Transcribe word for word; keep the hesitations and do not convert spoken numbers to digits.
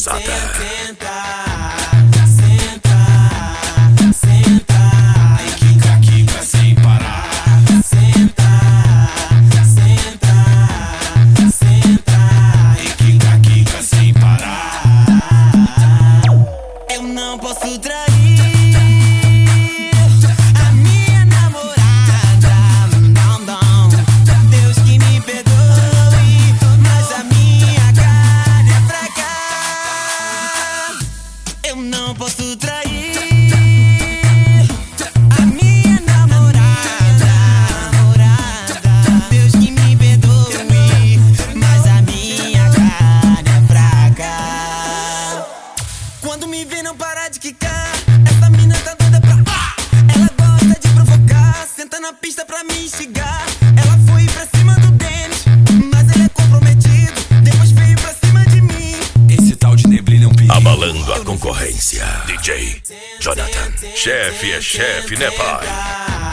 pesada. Senta, senta, senta e quica, quica sem parar. Senta, senta, senta e quica, quica sem parar. Eu não posso trair a minha namorada, não, não. Deus que me perdoe, mas a minha carne é fraca. Eu não posso trair a minha namorada, namorada. Deus que me perdoe, mas a minha carne é fraca. Quando me vê não para de quicar, essa mina tá doida pra ah! Ela gosta de provocar, senta na pista pra me instigar. Ela foi pra cima do Dennis, mas ele é comprometido. Depois veio pra cima de mim. Esse tal de neblina é um perigo. Abalando a concorrência. D J Jonathan. Chefe é chefe, né, pai?